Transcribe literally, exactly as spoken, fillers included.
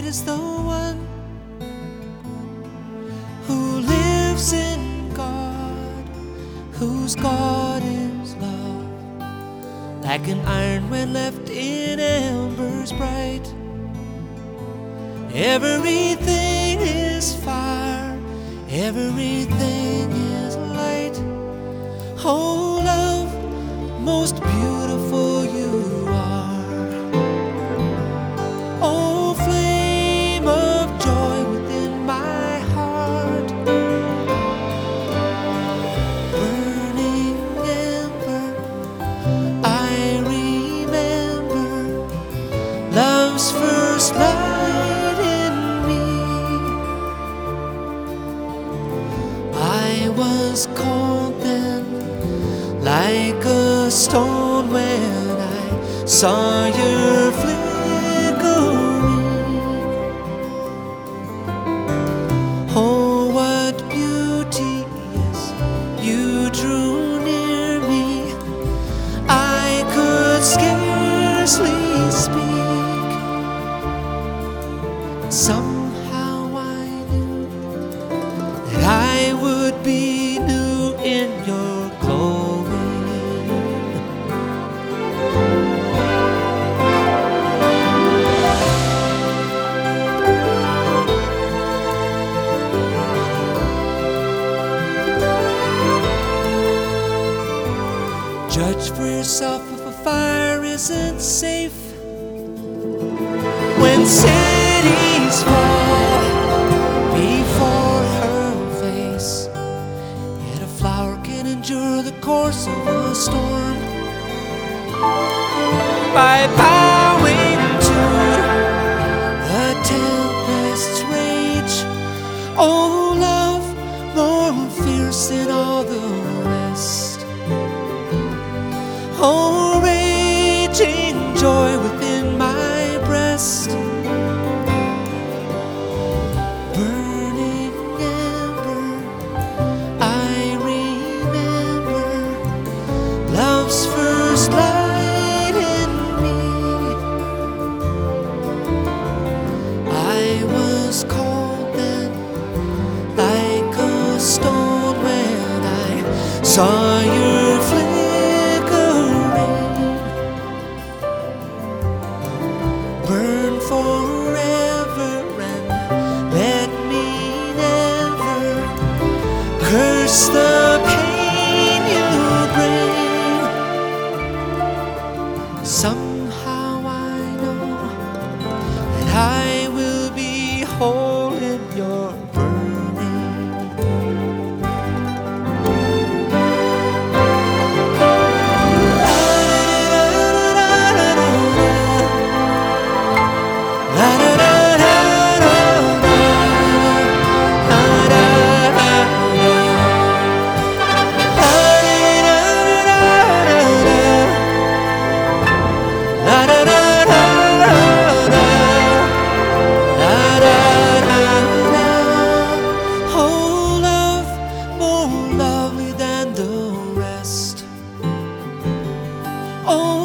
is the one who lives in God, whose God is love. Like an iron when left in embers bright, everything is fire, everything is light. Oh love, most beautiful you are. Oh flame of joy within my heart, burning ember, I remember love's first light in me. I was cold then, like a stone when I saw your flickering. Oh, what beauty, yes, you drew near me. I could scarcely speak. Somehow I knew that I would be new in your glory. Judge for yourself if a fire isn't safe. When cities fall before her face, yet a flower can endure the course of a storm by bowing to the tempest's rage. Oh love, more fierce than all the rest. Oh, raging joy within my breast, burning ember, I remember love's first light in me. I was cold then, like a stone when I saw your flickering. Burn forever and let me never curse the pain you bring. Somehow I know that I will be whole in your burning. Oh,